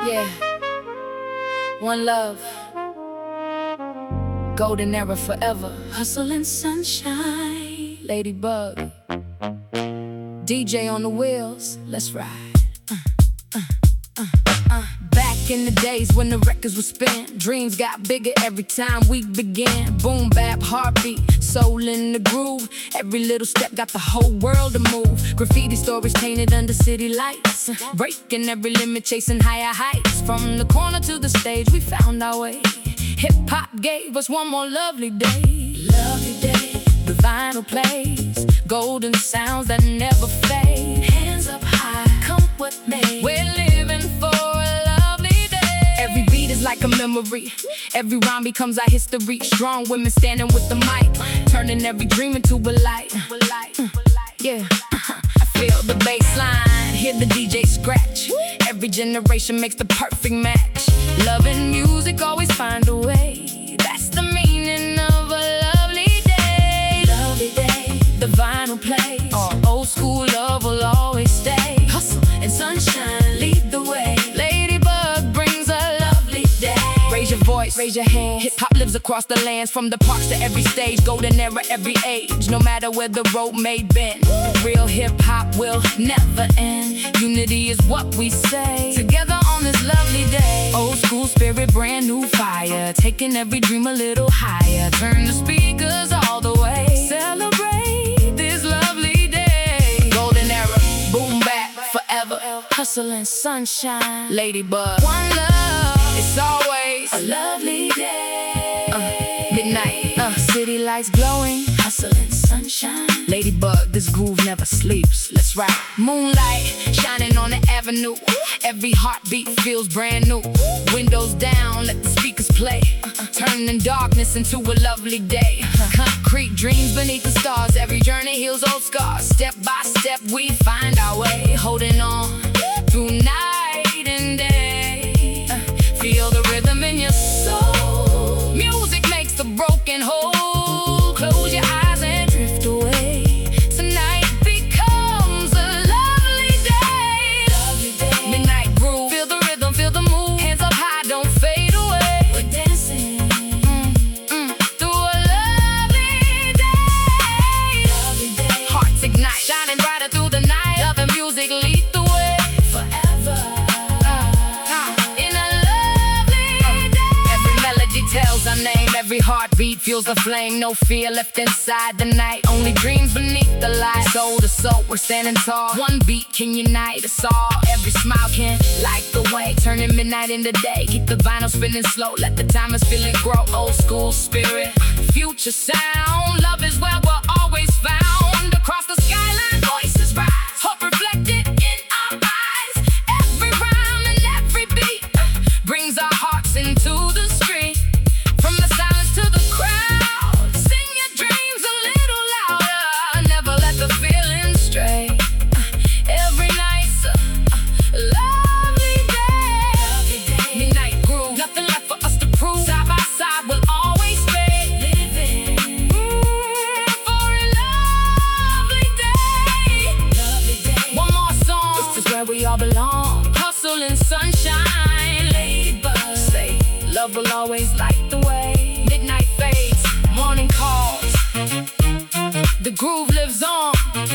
Yeah, one love, golden era forever. Hustle and sunshine, Ladybug, DJ on the wheels, let's ride. Back in the days when the records were spin, dreams got bigger every time we began. Boom bap, heartbeat, soul in the groove. Every little step got the whole world to move. Graffiti stories painted under city lights, breaking every limit, chasing higher heights. From the corner to the stage, we found our way. Hip-hop gave us one more lovely day. Lovely day. The vinyl plays golden sounds that never fade. Hands up high, come what may. We're living for a lovely day. Every beat is like a memory. Every rhyme becomes our history. Strong women standing with the mic, turning every dream into a light. Yeah, I feel the bass line, hear the DJ scratch. Every generation makes the perfect match. Love and music always find a way. That's the meaning of a lovely day. Lovely day. The vinyl plays, old school love will always stay. Hustle and sunshine lead the way. Ladybug brings a lovely day. Raise your voice, raise your hands. Hip-hop lives across the lands, from the parks to every stage. Golden era, every age, no matter where the road may bend. Real hip-hop will never end. Unity is what we say, together on this lovely day. Old school spirit, brand new fire, taking every dream a little higher. Turn the speakers all the way, celebrate this lovely day. Golden era, boom bap, forever. Hustle and sunshine, Ladybug, one love, it's always a lovely day. Midnight, city lights glowing, hustle and sunshine. Ladybug, this groove never sleeps, let's ride. Moonlight, shining on the avenue. Every heartbeat feels brand new. Windows down, let the speakers play. Turning darkness into a lovely day. Concrete dreams beneath the stars. Every journey heals old scars. Step by step we find our way. Holding on through night and day. Feel the rhythm in your soul. Music makes the broken whole. Close your eyes and drift away. Tonight becomes a lovely day. Lovely day. Midnight groove. Feel the rhythm, feel the move. Hands up high, don't fade away. We're dancing through a lovely day. Lovely day. Hearts ignite, shining brighter through the night. Love and music lead the way. Forever in a lovely day. Every melody tells our name. Every heartbeat fuels the flame. No fear left inside the night. Only dreams beneath the light. Soul to soul, we're standing tall. One beat can unite us all. Every smile can light the way. Turning midnight into day. Keep the vinyl spinning slow. Let the timers feeling grow. Old school spirit, future sound. Love is where we're always found. Across the skyline, voices rise. Hope reflected in our eyes. Every rhyme and every beat brings our hearts into the street. From the silence to the crowd, sing your dreams a little louder. Never let the feeling stray. Every night's a lovely day. Midnight groove, nothing left for us to prove. Side by side, we'll always stay. Living for a lovely day. One more song, this is where we all belong. Hustle and sunshine, Ladybug, say love will always light the way. Midnight fades, morning calls. The groove lives on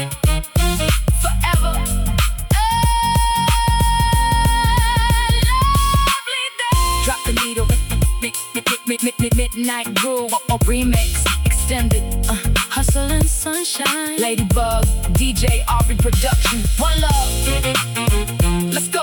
forever. Lovely day. Drop the needle, midnight groove or remix extended. Hustle and sunshine, Ladybug, DJ Aubrey production. One love, let's go.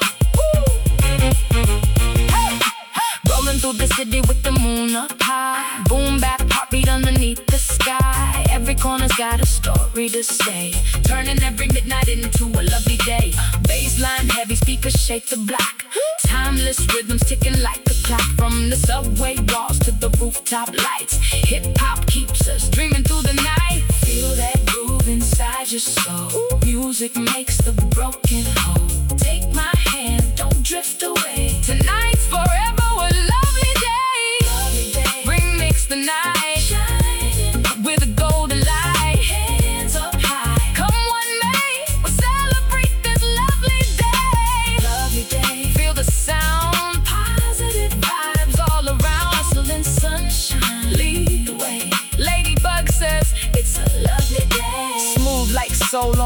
Rolling through the city with the moon up high. Boom bap, heartbeat underneath the sky. Every corner's got a story to say, turning every midnight into a lovely day. Bassline heavy, speakers shake the block. Timeless rhythms ticking like the clock. From the subway walls to the rooftop lights, hip-hop keeps us dreaming through the night. Feel that groove inside your soul. Music makes the broken whole. Take my hand, don't drift away. Tonight's forever. Remix the night, shining with a golden light. Hands up high, come what may, we'll celebrate this lovely day. Lovely day, feel the sound.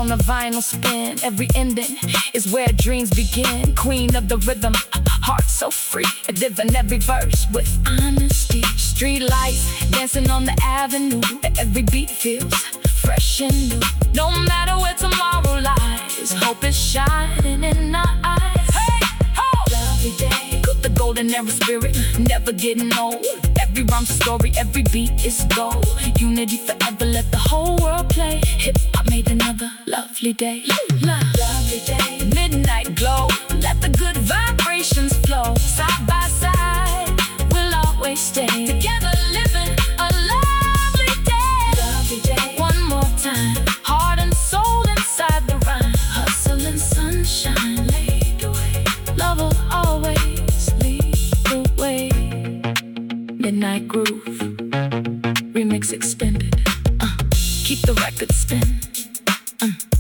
on the vinyl spin. Every ending is where dreams begin. Queen of the rhythm, heart so free. I live in every verse with honesty. Street lights dancing on the avenue. Every beat feels fresh and new. No matter where tomorrow lies, hope is shining in our eyes. Hey, ho! Lovely day, got the golden era spirit, never getting old. Every rhyme's a story, every beat is gold. Unity forever, let the whole world play. Hip hop made another lovely day. Lovely day, midnight glow. Let the good vibrations flow. Side by side, we'll always stay together, living a lovely day. Lovely day, one more time. Heart and soul inside the rhyme. Hustle and sunshine laid the way. Love will always lead the way. Midnight Groove, remix extended. Keep the record spin.